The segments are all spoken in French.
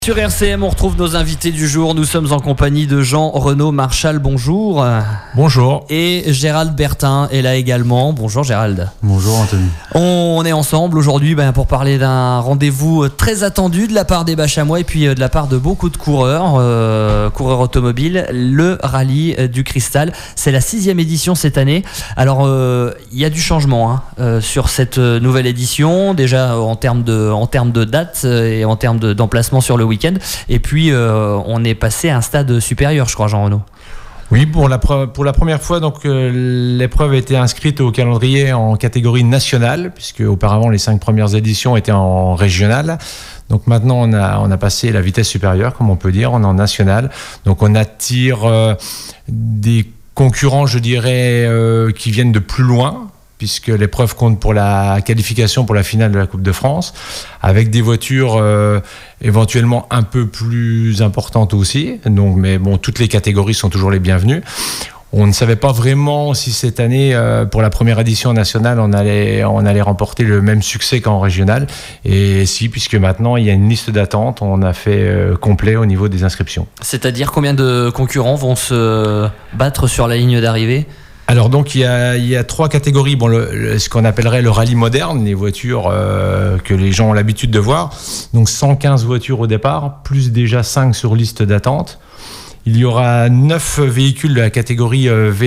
Sur RCM, on retrouve nos invités du jour. Nous sommes en compagnie de Jean-Renaud Marchal, bonjour. Bonjour. Et Gérald Bertin est là également. Bonjour Gérald. Bonjour Anthony. On est ensemble aujourd'hui pour parler d'un rendez-vous très attendu de la part des Bachamois et puis de la part de beaucoup de coureurs automobiles, le Rallye du Cristal. C'est la 6e édition cette année. Alors, il y a du changement sur cette nouvelle édition, déjà en termes de date et en termes d'emplacement sur le week-end. Et puis, on est passé à un stade supérieur, je crois, Jean-Renaud. Oui, pour la première fois, donc l'épreuve a été inscrite au calendrier en catégorie nationale, puisque auparavant les 5 premières éditions étaient en régional. Donc maintenant, on a passé la vitesse supérieure, comme on peut dire, on est en national. Donc on attire des concurrents, je dirais, qui viennent de plus loin, puisque l'épreuve compte pour la qualification pour la finale de la Coupe de France, avec des voitures éventuellement un peu plus importantes aussi. Donc, mais bon, toutes les catégories sont toujours les bienvenues. On ne savait pas vraiment si cette année, pour la première édition nationale, on allait remporter le même succès qu'en régional. Et si, puisque maintenant, il y a une liste d'attente, on a fait complet au niveau des inscriptions. C'est-à-dire combien de concurrents vont se battre sur la ligne d'arrivée ? Alors donc il y a 3 catégories, ce qu'on appellerait le rallye moderne, les voitures que les gens ont l'habitude de voir. Donc 115 voitures au départ, plus déjà 5 sur liste d'attente. Il y aura 9 véhicules de la catégorie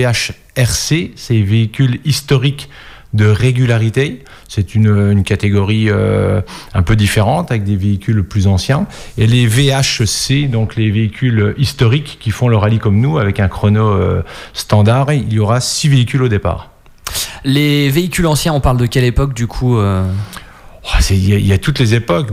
VHRC, c'est véhicules historiques de régularité. C'est une catégorie un peu différente avec des véhicules plus anciens. Et les VHC, donc les véhicules historiques qui font le rallye comme nous avec un chrono standard, il y aura 6 véhicules au départ. Les véhicules anciens, on parle de quelle époque du coup Il y a toutes les époques.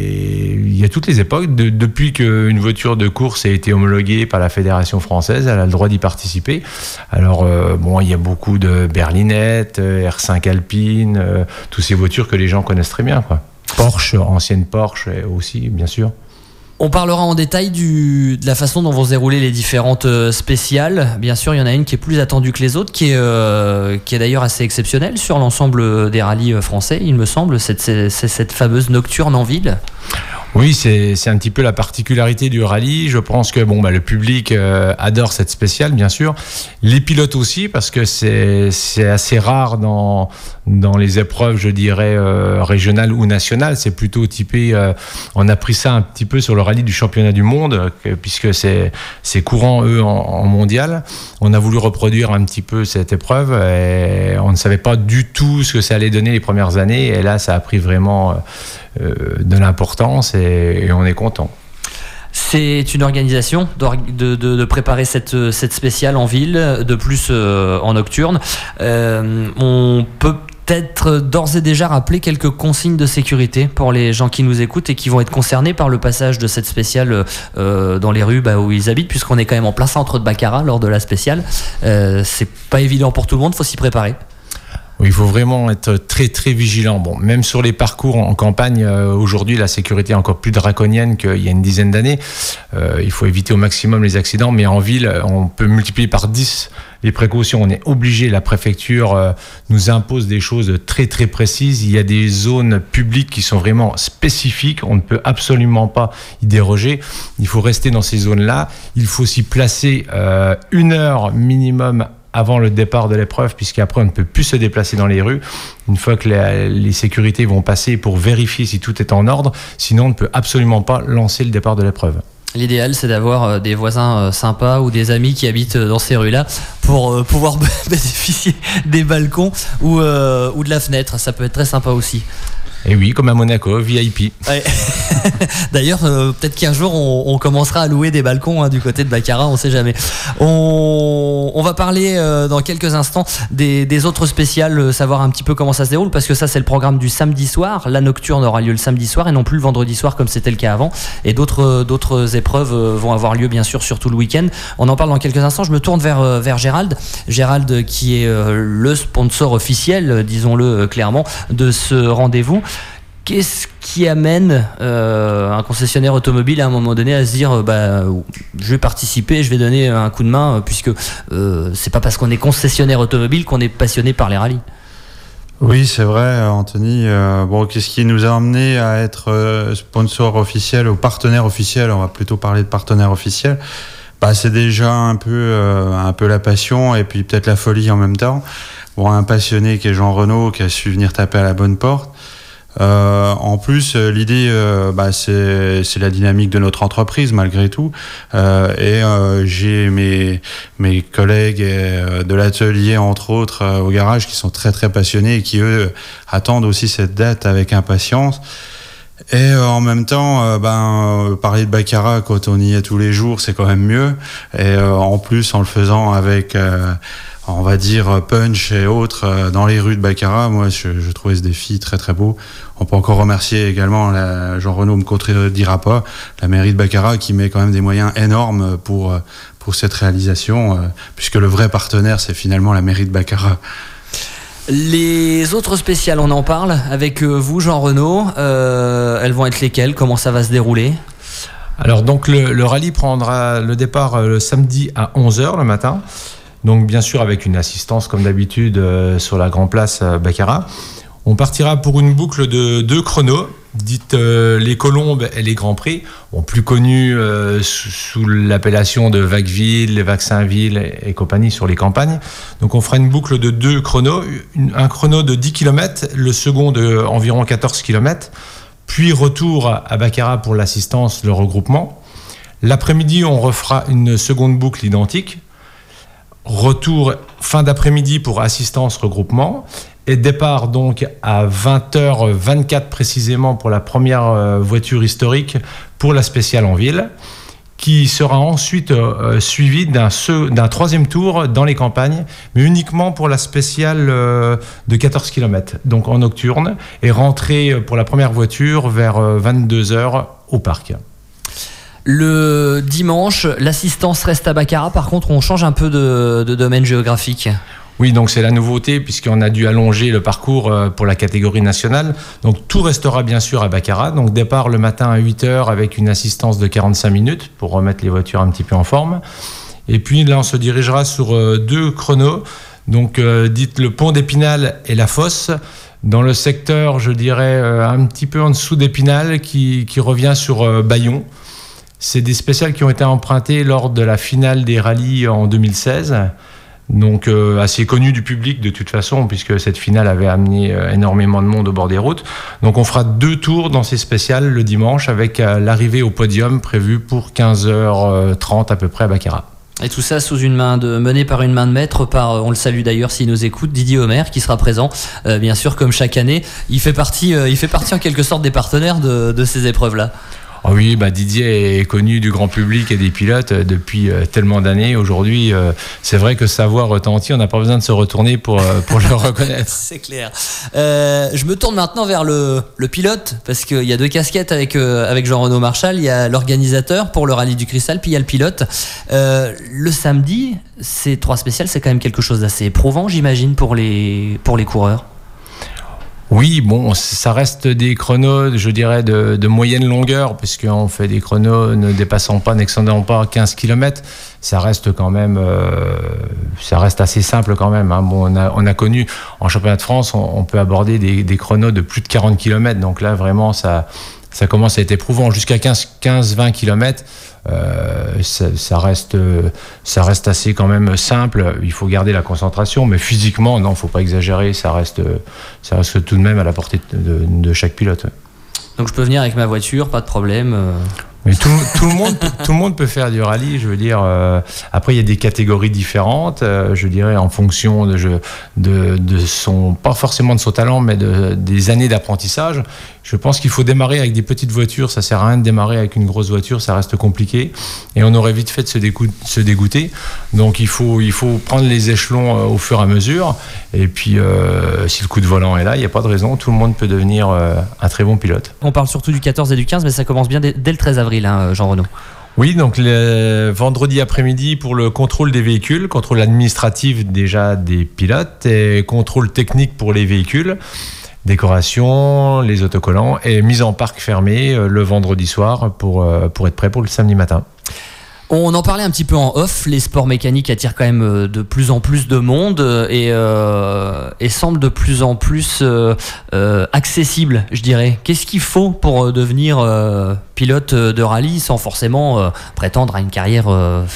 Il y a toutes les époques. Depuis qu'une voiture de course a été homologuée par la Fédération française, elle a le droit d'y participer. Alors, il y a beaucoup de berlinettes, R5 Alpine, toutes ces voitures que les gens connaissent très bien, quoi. Porsche, ancienne Porsche aussi, bien sûr. On parlera en détail de la façon dont vont se dérouler les différentes spéciales. Bien sûr, il y en a une qui est plus attendue que les autres, qui est d'ailleurs assez exceptionnelle sur l'ensemble des rallyes français, il me semble. C'est cette fameuse nocturne en ville. Oui, c'est un petit peu la particularité du rallye. Je pense que le public adore cette spéciale, bien sûr. Les pilotes aussi, parce que c'est assez rare dans les épreuves, je dirais, régionales ou nationales. C'est plutôt typé... on a pris ça un petit peu sur le rallye du championnat du monde, puisque c'est courant, eux, en mondial. On a voulu reproduire un petit peu cette épreuve et on ne savait pas du tout ce que ça allait donner les premières années. Et là, ça a pris vraiment... de l'importance et on est content. C'est une organisation de préparer cette spéciale en ville, de plus en nocturne. On peut peut-être d'ores et déjà rappeler quelques consignes de sécurité pour les gens qui nous écoutent et qui vont être concernés par le passage de cette spéciale dans les rues où ils habitent, puisqu'on est quand même en plein centre de Baccarat lors de la spéciale. C'est pas évident pour tout le monde, il faut s'y préparer. Oui, il faut vraiment être très très vigilant. Même sur les parcours en campagne, aujourd'hui la sécurité est encore plus draconienne qu'il y a une dizaine d'années. Il faut éviter au maximum les accidents, mais en ville, on peut multiplier par 10 les précautions. On est obligé, la préfecture nous impose des choses très très précises. Il y a des zones publiques qui sont vraiment spécifiques. On ne peut absolument pas y déroger. Il faut rester dans ces zones-là. Il faut s'y placer 1 heure minimum avant le départ de l'épreuve, puisqu'après on ne peut plus se déplacer dans les rues une fois que les sécurités vont passer pour vérifier si tout est en ordre. Sinon on ne peut absolument pas lancer le départ de l'épreuve. L'idéal, c'est d'avoir des voisins sympas ou des amis qui habitent dans ces rues-là pour pouvoir bénéficier des balcons ou de la fenêtre. Ça peut être très sympa aussi. Et oui, comme à Monaco, VIP. Ouais. D'ailleurs, peut-être qu'un jour, on commencera à louer des balcons du côté de Baccarat, on ne sait jamais. On va parler dans quelques instants des autres spéciales, savoir un petit peu comment ça se déroule, parce que ça, c'est le programme du samedi soir. La nocturne aura lieu le samedi soir et non plus le vendredi soir comme c'était le cas avant. Et d'autres épreuves vont avoir lieu, bien sûr, sur tout le week-end. On en parle dans quelques instants. Je me tourne vers Gérald. Gérald, qui est le sponsor officiel, disons-le clairement, de ce rendez-vous. Qu'est-ce qui amène un concessionnaire automobile à un moment donné à se dire je vais participer, je vais donner un coup de main, puisque c'est pas parce qu'on est concessionnaire automobile qu'on est passionné par les rallyes? Oui, c'est vrai, Anthony. Bon, qu'est-ce qui nous a amené à être sponsor officiel ou partenaire officiel? On va plutôt parler de partenaire officiel. Bah, c'est déjà un peu la passion et puis peut-être la folie en même temps. Bon, un passionné qui est Jean Renaud, qui a su venir taper à la bonne porte. En plus, l'idée, c'est la dynamique de notre entreprise malgré tout. J'ai mes collègues de l'atelier, entre autres, au garage, qui sont très très passionnés et qui eux attendent aussi cette date avec impatience. Et en même temps, parler de baccarat quand on y est tous les jours, c'est quand même mieux. Et en plus, en le faisant avec, on va dire, punch et autres dans les rues de Baccarat, moi, je trouvais ce défi très très beau. On peut encore remercier également Jean Renaud, me contredira pas, la mairie de Baccarat qui met quand même des moyens énormes pour cette réalisation, puisque le vrai partenaire, c'est finalement la mairie de Baccarat. Les autres spéciales, on en parle avec vous, Jean Renaud. Elles vont être lesquelles? Comment ça va se dérouler? Alors donc le rallye prendra le départ le samedi à 11h le matin. Donc bien sûr avec une assistance comme d'habitude sur la Grand Place Baccarat. On partira pour une boucle de 2 chronos, dites les Colombes et les Grands Prix, plus connus sous l'appellation de Vaqueville, Vaccinville et compagnie sur les campagnes. Donc on fera une boucle de 2 chronos, un chrono de 10 km, le second de environ 14 km, puis retour à Baccarat pour l'assistance, le regroupement. L'après-midi, on refera une seconde boucle identique. Retour fin d'après-midi pour assistance regroupement et départ donc à 20h24 précisément pour la première voiture historique pour la spéciale en ville, qui sera ensuite suivi d'un troisième tour dans les campagnes, mais uniquement pour la spéciale de 14 km, donc en nocturne, et rentrer pour la première voiture vers 22h au parc. Le dimanche, l'assistance reste à Baccarat. Par contre, on change un peu de domaine géographique. Oui, donc c'est la nouveauté puisqu'on a dû allonger le parcours pour la catégorie nationale. Donc tout restera bien sûr à Baccarat. Donc départ le matin à 8h avec une assistance de 45 minutes pour remettre les voitures un petit peu en forme. Et puis là, on se dirigera sur 2 chronos. Donc dites le pont d'Épinal et la Fosse. Dans le secteur, je dirais un petit peu en dessous d'Épinal qui revient sur Bayon. C'est des spéciales qui ont été empruntées lors de la finale des rallyes en 2016. Donc assez connu du public de toute façon, puisque cette finale avait amené énormément de monde au bord des routes. Donc on fera 2 tours dans ces spéciales le dimanche, avec l'arrivée au podium prévue pour 15h30 à peu près à Baccarat. Et tout ça mené par une main de maître, on le salue d'ailleurs s'il nous écoute, Didier Homer, qui sera présent, bien sûr, comme chaque année. Il fait partie en quelque sorte des partenaires de ces épreuves-là. Oh oui, Didier est connu du grand public et des pilotes depuis tellement d'années. Aujourd'hui, c'est vrai que sa voix retentit. On n'a pas besoin de se retourner pour le reconnaître. C'est clair. Je me tourne maintenant vers le pilote, parce qu'il y a 2 casquettes avec Jean-Renaud Marchal. Il y a l'organisateur pour le rallye du Cristal, puis il y a le pilote. Le samedi, ces 3 spéciales, c'est quand même quelque chose d'assez éprouvant, j'imagine, pour les coureurs. Oui, ça reste des chronos, je dirais, de moyenne longueur, puisqu'on fait des chronos n'excédant pas 15 km. Ça reste quand même, ça reste assez simple quand même. Hein. On a connu, en championnat de France, on peut aborder des chronos de plus de 40 km. Donc là, vraiment, ça commence à être éprouvant. Jusqu'à 15-20 km, ça reste assez quand même simple. Il faut garder la concentration, mais physiquement, non, faut pas exagérer. Ça reste tout de même à la portée de chaque pilote. Donc je peux venir avec ma voiture, pas de problème. Mais tout le monde peut faire du rallye, je veux dire. Après, il y a des catégories différentes, je dirais, en fonction de son, pas forcément de son talent, mais des années d'apprentissage. Je pense qu'il faut démarrer avec des petites voitures. Ça sert à rien de démarrer avec une grosse voiture, ça reste compliqué. Et on aurait vite fait de se dégoûter. Donc il faut prendre les échelons au fur et à mesure. Et puis, si le coup de volant est là, il n'y a pas de raison. Tout le monde peut devenir un très bon pilote. On parle surtout du 14 et du 15, mais ça commence bien dès le 13 avril, hein, Jean Renaud. Oui, donc le vendredi après-midi pour le contrôle des véhicules, contrôle administratif déjà des pilotes et contrôle technique pour les véhicules, décoration, les autocollants et mise en parc fermé le vendredi soir pour être prêt pour le samedi matin. On en parlait un petit peu en off, les sports mécaniques attirent quand même de plus en plus de monde et semblent de plus en plus accessibles, je dirais. Qu'est-ce qu'il faut pour devenir pilote de rallye sans forcément prétendre à une carrière phénoménale ?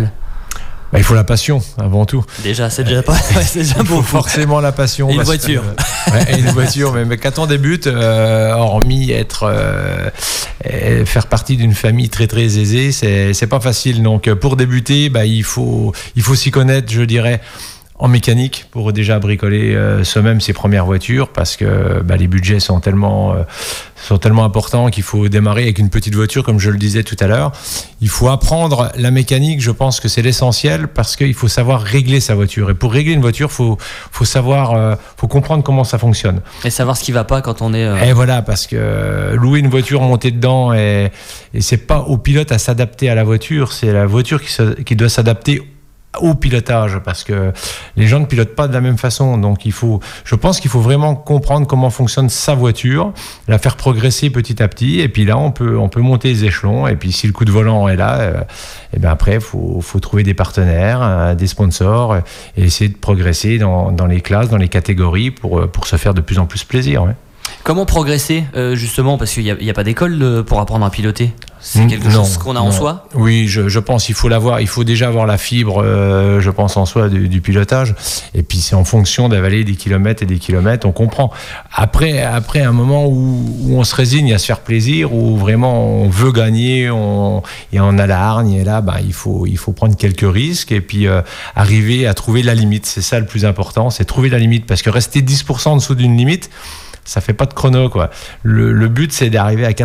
Il faut la passion avant tout. Déjà, c'est déjà pas. C'est déjà il faut forcément la passion. Et une voiture. Et une voiture. Mais quand on débute, hormis faire partie d'une famille très très aisée, c'est pas facile. Donc pour débuter, il faut s'y connaître, je dirais, en mécanique pour déjà bricoler soi-même ses premières voitures, parce que les budgets sont tellement importants qu'il faut démarrer avec une petite voiture, comme je le disais tout à l'heure. Il faut apprendre la mécanique, je pense que c'est l'essentiel, parce qu'il faut savoir régler sa voiture. Et pour régler une voiture, faut comprendre comment ça fonctionne. Et savoir ce qui va pas quand on est... Et voilà, parce que louer une voiture, monter dedans, et c'est pas au pilote à s'adapter à la voiture, c'est la voiture qui doit s'adapter au pilotage, parce que les gens ne pilotent pas de la même façon. Donc je pense qu'il faut vraiment comprendre comment fonctionne sa voiture, la faire progresser petit à petit, et puis là on peut monter les échelons, et puis si le coup de volant est là, et bien après faut trouver des partenaires, des sponsors, et essayer de progresser dans les classes, dans les catégories pour se faire de plus en plus plaisir. Ouais. Comment progresser justement, parce qu'il n'y a pas d'école pour apprendre à piloter? C'est quelque chose qu'on a en soi? Oui, je pense qu'il faut l'avoir. Il faut déjà avoir la fibre, je pense, en soi du pilotage. Et puis c'est en fonction d'avaler des kilomètres et des kilomètres, on comprend. Après un moment où on se résigne à se faire plaisir, où vraiment on veut gagner, et on a la hargne, et là il faut prendre quelques risques, et puis arriver à trouver la limite. C'est ça le plus important, c'est trouver la limite, parce que rester 10% en dessous d'une limite, ça fait pas de chrono, quoi. Le but, c'est d'arriver à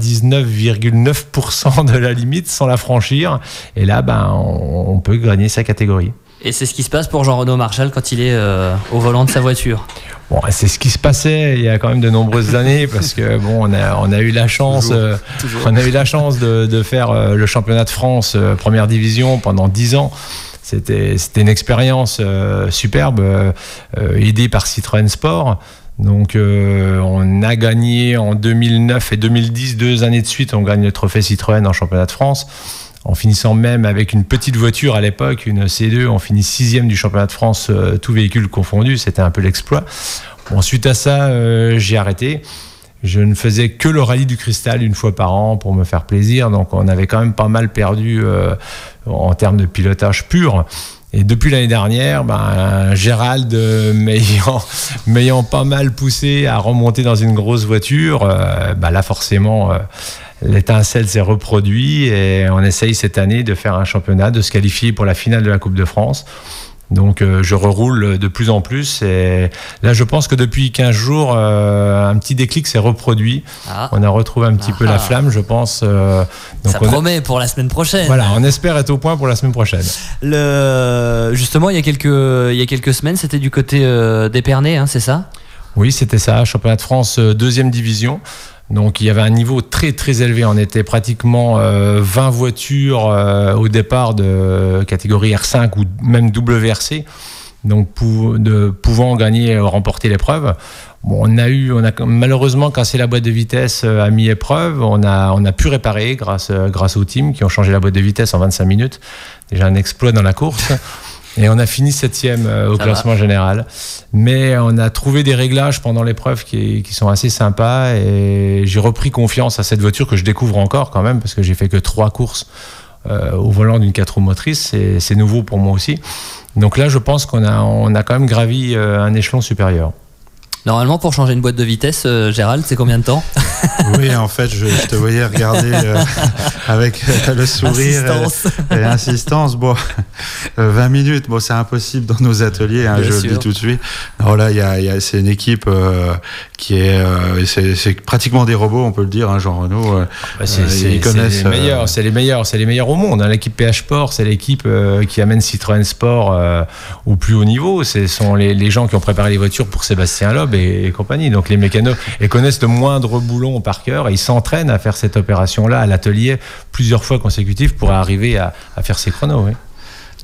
99,9% de la limite sans la franchir. Et là, on peut gagner sa catégorie. Et c'est ce qui se passe pour Jean-Renaud Marchal quand il est au volant de sa voiture. Bon, c'est ce qui se passait il y a quand même de nombreuses années, parce que on a eu la chance, on a eu la chance de faire le championnat de France première division pendant 10 ans. C'était une expérience superbe, aidée par Citroën Sport. Donc on a gagné en 2009 et 2010, 2 années de suite, on gagne le trophée Citroën en championnat de France, en finissant même avec une petite voiture à l'époque, une C2, on finit 6e du championnat de France, tous véhicules confondus, c'était un peu l'exploit. Bon, suite à ça, j'ai arrêté. Je ne faisais que le rallye du cristal une fois par an pour me faire plaisir, donc on avait quand même pas mal perdu en termes de pilotage pur. Et depuis l'année dernière, Gérald m'ayant pas mal poussé à remonter dans une grosse voiture, là forcément l'étincelle s'est reproduit, et on essaye cette année de faire un championnat, de se qualifier pour la finale de la Coupe de France. Donc je reroule de plus en plus, et là je pense que depuis 15 jours un petit déclic s'est reproduit. On a retrouvé un petit peu la flamme, je pense. Donc ça promet pour la semaine prochaine. Voilà, on espère être au point pour la semaine prochaine. Justement, il y a quelques semaines, c'était du côté d'Épernay, c'est ça? Oui, c'était ça, championnat de France 2e division. Donc il y avait un niveau très très élevé, on était pratiquement 20 voitures au départ de catégorie R5 ou même WRC, donc pouvant remporter l'épreuve. Bon, on a malheureusement cassé la boîte de vitesse à mi-épreuve, on a pu réparer grâce aux teams qui ont changé la boîte de vitesse en 25 minutes, déjà un exploit dans la course. Et on a fini 7e au classement général. Mais on a trouvé des réglages pendant l'épreuve qui sont assez sympas, et j'ai repris confiance à cette voiture que je découvre encore quand même, parce que j'ai fait que 3 courses au volant d'une 4 roues motrices. C'est nouveau pour moi aussi. Donc là, je pense qu'on a quand même gravi un échelon supérieur. Normalement, pour changer une boîte de vitesse, Gérald, c'est combien de temps? Oui, en fait, je te voyais regarder avec le sourire et insistance. Bon, 20 minutes, bon, c'est impossible dans nos ateliers, je le dis tout de suite. Alors là, c'est une équipe qui est, c'est pratiquement des robots, on peut le dire, Jean-Renaud. Ils connaissent. C'est les meilleurs au monde. L'équipe PH Sport, c'est l'équipe qui amène Citroën Sport au plus haut niveau. Ce sont les gens qui ont préparé les voitures pour Sébastien Loeb et compagnie. Donc les mécanos, ils connaissent le moindre boulon par cœur, et ils s'entraînent à faire cette opération-là à l'atelier plusieurs fois consécutives pour arriver à faire ces chronos. Oui.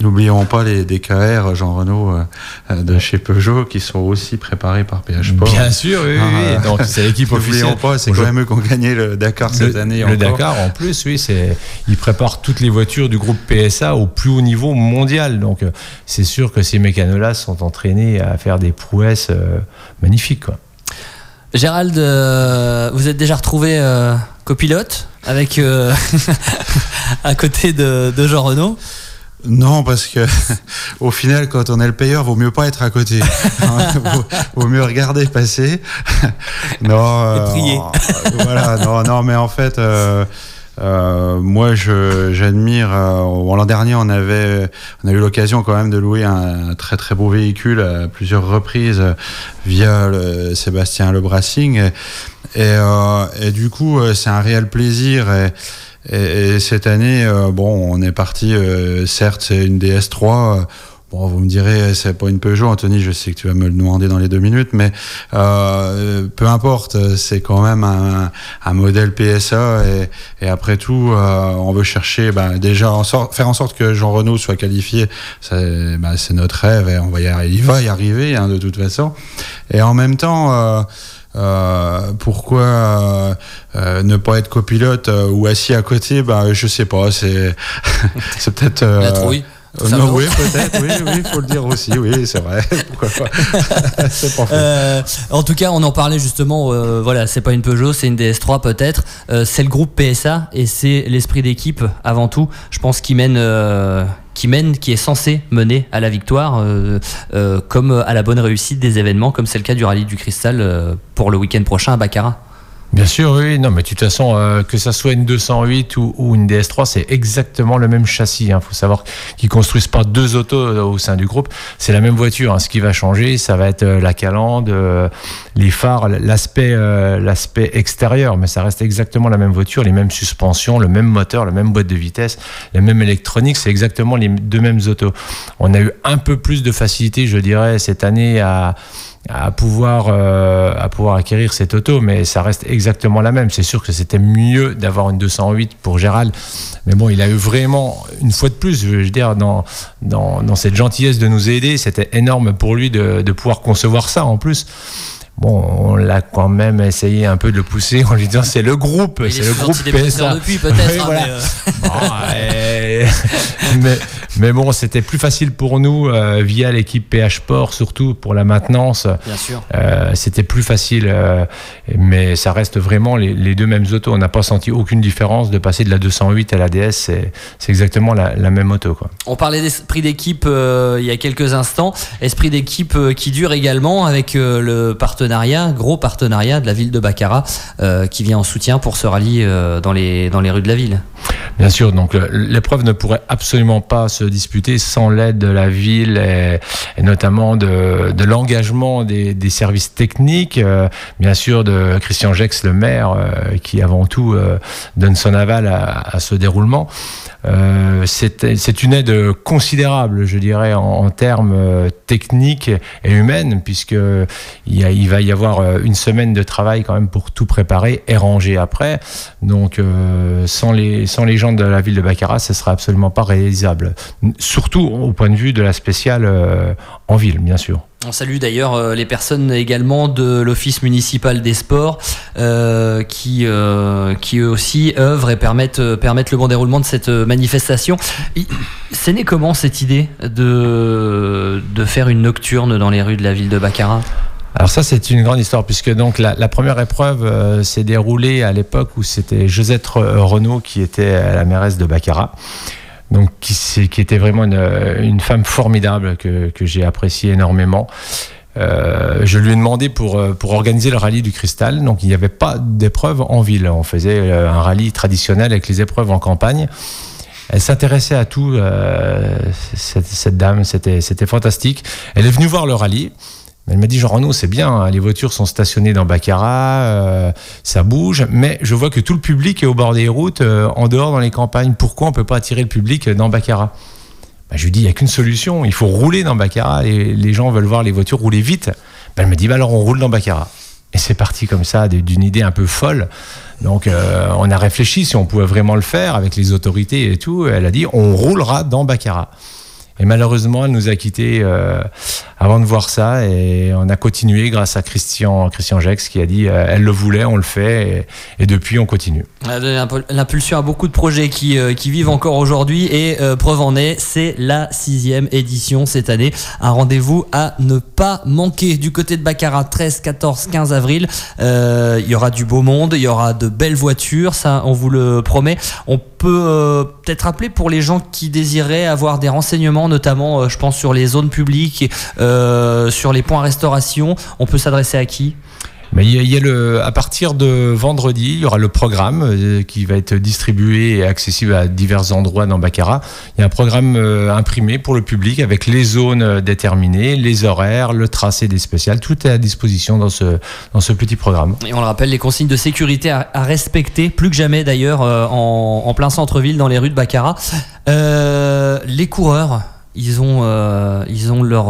N'oublions pas les DKR Jean Renault de chez Peugeot qui sont aussi préparés par PH Sport. Bien sûr, oui. Donc c'est l'équipe officielle. N'oublions pas, c'est quand même eux qui ont gagné le Dakar cette année. Le Dakar, en plus, oui, ils préparent toutes les voitures du groupe PSA au plus haut niveau mondial. Donc c'est sûr que ces mécanos-là sont entraînés à faire des prouesses magnifiques, quoi. Gérald, vous êtes déjà retrouvé copilote avec à côté de Jean Renault? Non, parce que au final, quand on est le payeur, vaut mieux pas être à côté. vaut mieux regarder passer. Non, et prier. Voilà, non, mais en fait, moi, j'admire. L'an dernier, on a eu l'occasion quand même de louer un très très beau véhicule à plusieurs reprises via Sébastien Le Brassing, et du coup, c'est un réel plaisir. Et cette année, on est parti, certes, c'est une DS3. Bon, vous me direz, c'est pas une Peugeot, Anthony, je sais que tu vas me le demander dans les 2 minutes, mais peu importe, c'est quand même un modèle PSA, et après tout, on veut chercher, déjà, faire en sorte que Jean Renault soit qualifié, c'est notre rêve, et il va y arriver, de toute façon. Et en même temps, pourquoi ne pas être copilote ou assis à côté, je sais pas, c'est peut-être la trouille. Non, oui, peut-être, oui, faut le dire aussi, oui, c'est vrai, pourquoi pas. C'est pas faux. En tout cas, on en parlait justement, voilà, c'est pas une Peugeot, c'est une DS3 peut-être, c'est le groupe PSA et c'est l'esprit d'équipe avant tout, je pense, qui est censé mener à la victoire, comme à la bonne réussite des événements, comme c'est le cas du Rallye du Cristal pour le week-end prochain à Baccarat. Bien sûr, oui. Non, mais de toute façon, que ça soit une 208 ou une DS3, c'est exactement le même châssis. Il faut savoir qu'ils construisent pas 2 autos au sein du groupe. C'est la même voiture. Ce qui va changer, ça va être la calandre, les phares, l'aspect extérieur. Mais ça reste exactement la même voiture, les mêmes suspensions, le même moteur, la même boîte de vitesse, la même électronique. C'est exactement les 2 mêmes autos. On a eu un peu plus de facilité, je dirais, cette année à pouvoir acquérir cette auto, mais ça reste exactement la même. C'est sûr que c'était mieux d'avoir une 208 pour Gérald, mais bon, il a eu vraiment, une fois de plus, je veux dire, dans cette gentillesse de nous aider, c'était énorme pour lui de pouvoir concevoir ça en plus. Bon, on l'a quand même essayé un peu de le pousser en lui disant c'est le groupe PSA. Depuis peut-être. Oui, voilà. Mais bon, c'était plus facile pour nous via l'équipe PH Sport, surtout pour la maintenance. Bien sûr. C'était plus facile, mais ça reste vraiment les 2 mêmes autos. On n'a pas senti aucune différence de passer de la 208 à la DS. C'est exactement la même auto, quoi. On parlait d'esprit d'équipe il y a quelques instants. Esprit d'équipe qui dure également avec le gros partenariat de la ville de Baccarat qui vient en soutien pour ce rallye dans les rues de la ville. Bien sûr, donc l'épreuve ne pourrait absolument pas se disputer sans l'aide de la ville et notamment de l'engagement des services techniques, bien sûr de Christian Gex, le maire, qui avant tout donne son aval à ce déroulement. C'est une aide considérable, je dirais, en termes techniques et humaines, puisque il va y avoir une semaine de travail quand même pour tout préparer et ranger après. Donc sans les gens de la ville de Baccarat, ce sera absolument pas réalisable. Surtout au point de vue de la spéciale en ville, bien sûr. On salue d'ailleurs les personnes également de l'Office municipal des sports qui eux aussi œuvrent et permettent le bon déroulement de cette manifestation. C'est né comment cette idée de faire une nocturne dans les rues de la ville de Baccarat ? Alors ça, c'est une grande histoire, puisque donc la première épreuve s'est déroulée à l'époque où c'était Josette Renaud qui était la mairesse de Baccarat. Donc, qui était vraiment une femme formidable que j'ai appréciée énormément. Je lui ai demandé pour organiser le rallye du Cristal. Donc, il n'y avait pas d'épreuve en ville. On faisait un rallye traditionnel avec les épreuves en campagne. Elle s'intéressait à tout, cette dame. C'était fantastique. Elle est venue voir le rallye. Elle m'a dit, Jean Renaud, c'est bien, hein, les voitures sont stationnées dans Baccarat, ça bouge, mais je vois que tout le public est au bord des routes, en dehors dans les campagnes. Pourquoi on ne peut pas attirer le public dans Baccarat ? Je lui dis, il n'y a qu'une solution, il faut rouler dans Baccarat, et les gens veulent voir les voitures rouler vite. Elle me dit, alors on roule dans Baccarat. Et c'est parti comme ça, d'une idée un peu folle. Donc on a réfléchi si on pouvait vraiment le faire avec les autorités et tout. Elle a dit, on roulera dans Baccarat. Et malheureusement, elle nous a quittés avant de voir ça. Et on a continué grâce à Christian Gex qui a dit elle le voulait, on le fait. Et depuis, on continue. Elle a donné l'impulsion à beaucoup de projets qui vivent encore aujourd'hui. Et preuve en est, c'est la 6e édition cette année. Un rendez-vous à ne pas manquer. Du côté de Baccarat, 13, 14, 15 avril. Il y aura du beau monde, il y aura de belles voitures, ça on vous le promet. On peut peut-être rappeler pour les gens qui désiraient avoir des renseignements, notamment je pense sur les zones publiques, sur les points restauration, on peut s'adresser à qui ? Mais il y a à partir de vendredi, il y aura le programme qui va être distribué et accessible à divers endroits dans Baccarat. Il y a un programme imprimé pour le public avec les zones déterminées, les horaires, le tracé des spéciales. Tout est à disposition dans ce petit programme. Et on le rappelle, les consignes de sécurité à respecter, plus que jamais d'ailleurs, en plein centre-ville, dans les rues de Baccarat. Les coureurs... Ils ont leur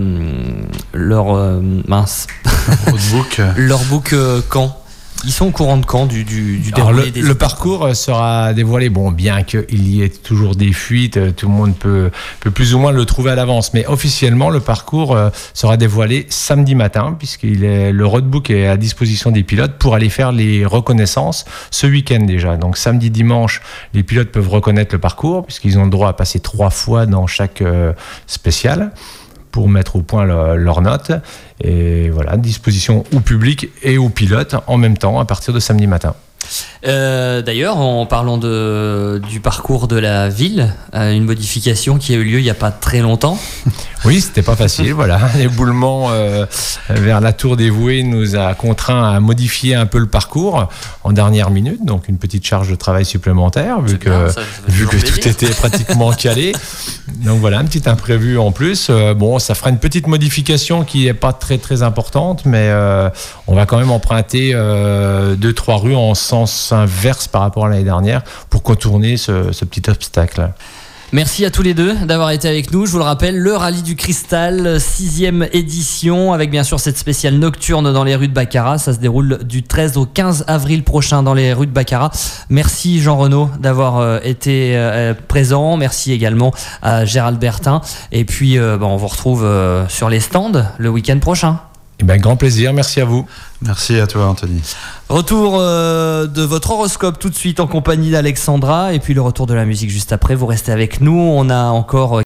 roadbook. Leur book quand ils sont au courant de quand du déroulé des le parcours sera dévoilé, bon, bien qu'il y ait toujours des fuites, tout le monde peut plus ou moins le trouver à l'avance, mais officiellement le parcours sera dévoilé samedi matin, le roadbook est à disposition des pilotes pour aller faire les reconnaissances ce week-end déjà. Donc samedi, dimanche, les pilotes peuvent reconnaître le parcours puisqu'ils ont le droit à passer 3 fois dans chaque spécial pour mettre au point leurs notes. Et voilà, disposition au public et aux pilotes en même temps à partir de samedi matin. D'ailleurs, en parlant du parcours de la ville, une modification qui a eu lieu il n'y a pas très longtemps. Oui, c'était pas facile, voilà. L'éboulement vers la Tour des Voués nous a contraints à modifier un peu le parcours en dernière minute, donc une petite charge de travail supplémentaire, vu que tout était pratiquement calé. Donc voilà, un petit imprévu en plus. Bon, ça fera une petite modification qui n'est pas très très importante, mais on va quand même emprunter 2-3 rues en sens inverse par rapport à l'année dernière pour contourner ce petit obstacle. Merci à tous les deux d'avoir été avec nous. Je vous le rappelle, le Rallye du Cristal, 6e édition, avec bien sûr cette spéciale nocturne dans les rues de Baccarat. Ça se déroule du 13 au 15 avril prochain dans les rues de Baccarat. Merci Jean-Renaud d'avoir été présent. Merci également à Gérald Bertin. Et puis on vous retrouve sur les stands le week-end prochain. Grand plaisir, merci à vous. Merci à toi Anthony. Retour de votre horoscope tout de suite en compagnie d'Alexandra et puis le retour de la musique juste après. Vous restez avec nous, on a encore